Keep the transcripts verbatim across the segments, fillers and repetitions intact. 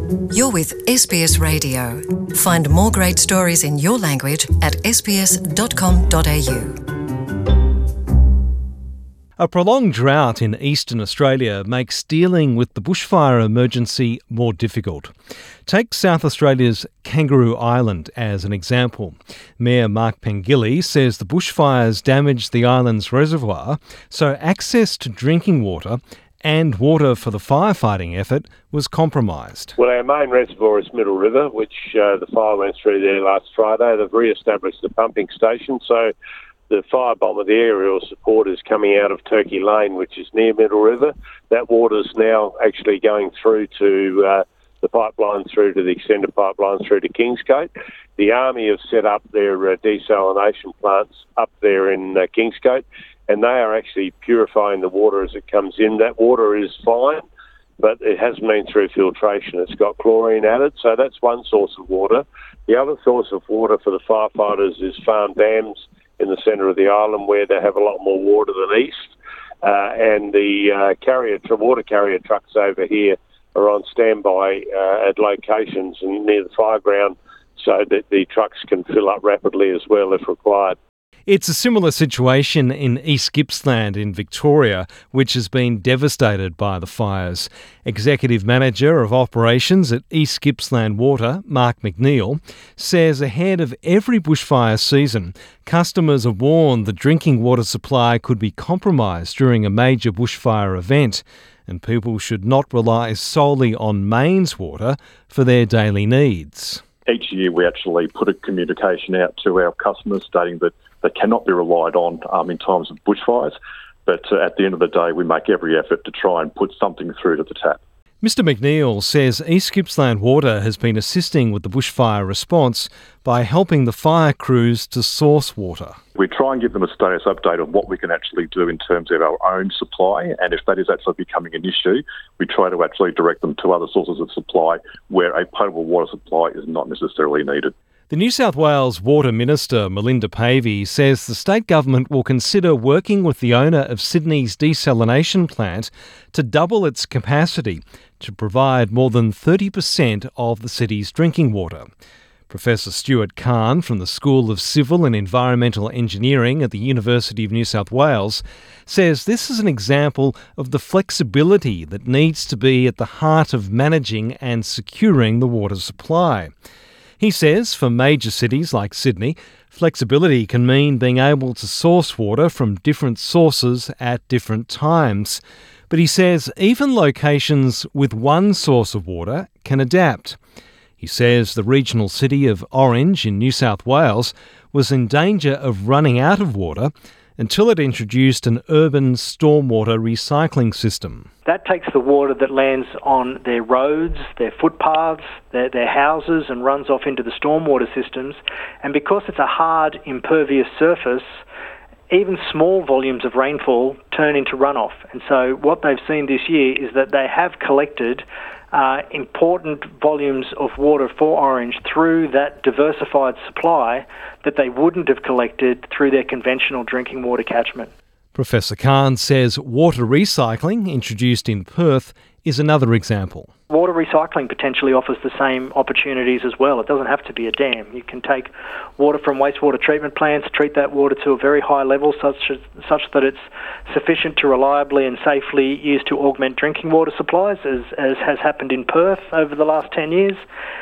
You're with S B S Radio. Find more great stories in your language at s b s dot com dot a u. A prolonged drought in eastern Australia makes dealing with the bushfire emergency more difficult. Take South Australia's Kangaroo Island as an example. Mayor Mark Pengilly says the bushfires damaged the island's reservoir, so access to drinking water and water for the firefighting effort was compromised. Well, our main reservoir is Middle River, which uh, the fire went through there last Friday. They've re-established the pumping station, so the firebomb of the aerial support is coming out of Turkey Lane, which is near Middle River. That water is now actually going through to uh, the pipeline, through to the extended pipeline, through to Kingscote. The Army have set up their uh, desalination plants up there in uh, Kingscote, and they are actually purifying the water as it comes in. That water is fine, but it hasn't been through filtration. It's got chlorine added, so that's one source of water. The other source of water for the firefighters is Farm Dams in the centre of the island, where they have a lot more water than east. Uh, and the uh, carrier, water carrier trucks over here are on standby uh, at locations and near the fire ground, so that the trucks can fill up rapidly as well if required. It's a similar situation in East Gippsland in Victoria, which has been devastated by the fires. Executive Manager of Operations at East Gippsland Water, Mark McNeil, says ahead of every bushfire season, customers are warned the drinking water supply could be compromised during a major bushfire event, and people should not rely solely on mains water for their daily needs. Each year we actually put a communication out to our customers stating that they cannot be relied on um, in times of bushfires, but uh, at the end of the day we make every effort to try and put something through to the tap. Mister McNeil says East Gippsland Water has been assisting with the bushfire response by helping the fire crews to source water. We try and give them a status update on what we can actually do in terms of our own supply, and if that is actually becoming an issue, we try to actually direct them to other sources of supply where a potable water supply is not necessarily needed. The New South Wales Water Minister, Melinda Pavey, says the state government will consider working with the owner of Sydney's desalination plant to double its capacity to provide more than thirty percent of the city's drinking water. Professor Stuart Kahn from the School of Civil and Environmental Engineering at the University of New South Wales says this is an example of the flexibility that needs to be at the heart of managing and securing the water supply. He says for major cities like Sydney, flexibility can mean being able to source water from different sources at different times. But he says even locations with one source of water can adapt. He says the regional city of Orange in New South Wales was in danger of running out of water until it introduced an urban stormwater recycling system. That takes the water that lands on their roads, their footpaths, their, their houses, and runs off into the stormwater systems. And because it's a hard, impervious surface, even small volumes of rainfall turn into runoff. And so what they've seen this year is that they have collected uh, important volumes of water for Orange through that diversified supply that they wouldn't have collected through their conventional drinking water catchment. Professor Kahn says water recycling, introduced in Perth, is another example. Water recycling potentially offers the same opportunities as well. It doesn't have to be a dam. You can take water from wastewater treatment plants, treat that water to a very high level such, as, such that it's sufficient to reliably and safely use to augment drinking water supplies, as, as has happened in Perth over the last ten years.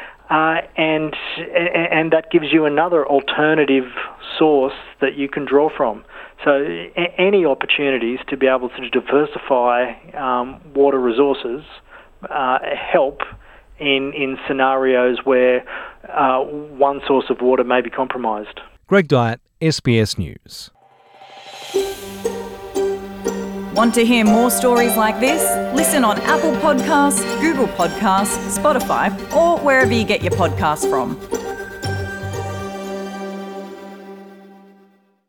Uh, and and that gives you another alternative source that you can draw from. So a- any opportunities to be able to diversify um, water resources uh, help in, in scenarios where uh, one source of water may be compromised. Greg Dyett, S B S News. Want to hear more stories like this? Listen on Apple Podcasts, Google Podcasts, Spotify, or wherever you get your podcasts from.